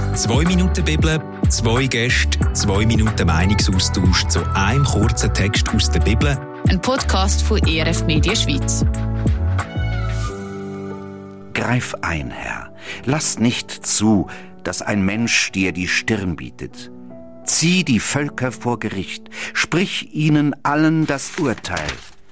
2 Minuten Bibel, 2 Gäste, 2 Minuten Meinungsaustausch zu einem kurzen Text aus der Bibel. Ein Podcast von ERF Media Schweiz. Greif ein, Herr. Lass nicht zu, dass ein Mensch dir die Stirn bietet. Zieh die Völker vor Gericht. Sprich ihnen allen das Urteil.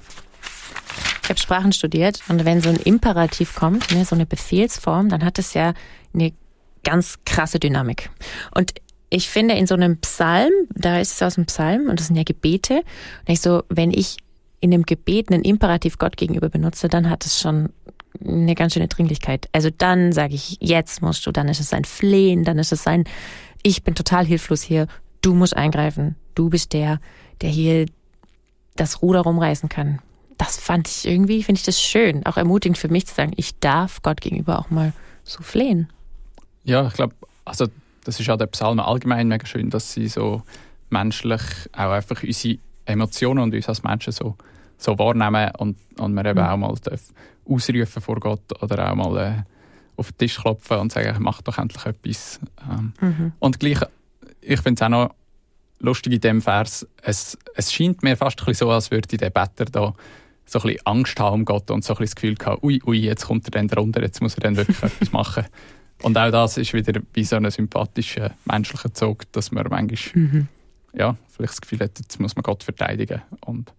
Ich habe Sprachen studiert und wenn so ein Imperativ kommt, so eine Befehlsform, dann hat es ja eine ganz krasse Dynamik. Und ich finde, in so einem Psalm, da ist es aus dem Psalm und das sind ja Gebete, und wenn ich in einem Gebet einen Imperativ Gott gegenüber benutze, dann hat es schon eine ganz schöne Dringlichkeit. Also dann sage ich, jetzt musst du, dann ist es ein Flehen, dann ist es ein, ich bin total hilflos hier, du musst eingreifen, du bist der hier das Ruder rumreißen kann. Das finde ich das schön, auch ermutigend für mich zu sagen, ich darf Gott gegenüber auch mal so flehen. Ja, ich glaube, also das ist auch der Psalm allgemein mega schön, dass sie so menschlich auch einfach unsere Emotionen und uns als Menschen so wahrnehmen und wir eben auch mal ausrufen vor Gott oder auch mal auf den Tisch klopfen und sagen, mach doch endlich etwas. Und gleich, ich finde es auch noch lustig in diesem Vers, es scheint mir fast ein bisschen so, als würde der Better da so ein bisschen Angst haben um Gott und so ein bisschen das Gefühl haben, ui, jetzt kommt er dann drunter, jetzt muss er dann wirklich etwas machen. Und auch das ist wieder wie so ein sympathischer, menschlicher Zug, dass man manchmal vielleicht das Gefühl hat, jetzt muss man Gott verteidigen. Und,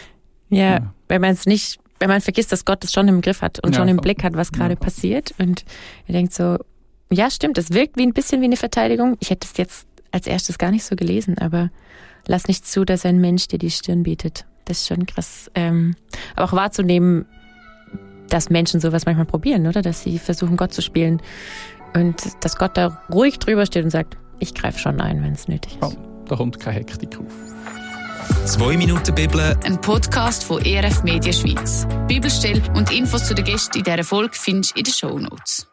wenn man vergisst, dass Gott das schon im Griff hat und schon im Blick hat, was gerade passiert. Und er denkt so, ja stimmt, es wirkt ein bisschen wie eine Verteidigung. Ich hätte es jetzt als erstes gar nicht so gelesen, aber lass nicht zu, dass ein Mensch dir die Stirn bietet. Das ist schon krass. Aber auch wahrzunehmen, dass Menschen sowas manchmal probieren, oder? Dass sie versuchen, Gott zu spielen. Und dass Gott da ruhig drüber steht und sagt, ich greife schon ein, wenn es nötig ist. Da kommt keine Hektik auf. 2 Minuten Bibel. Ein Podcast von ERF Media Schweiz. Bibelstelle und Infos zu den Gästen in dieser Folge findest du in den Shownotes.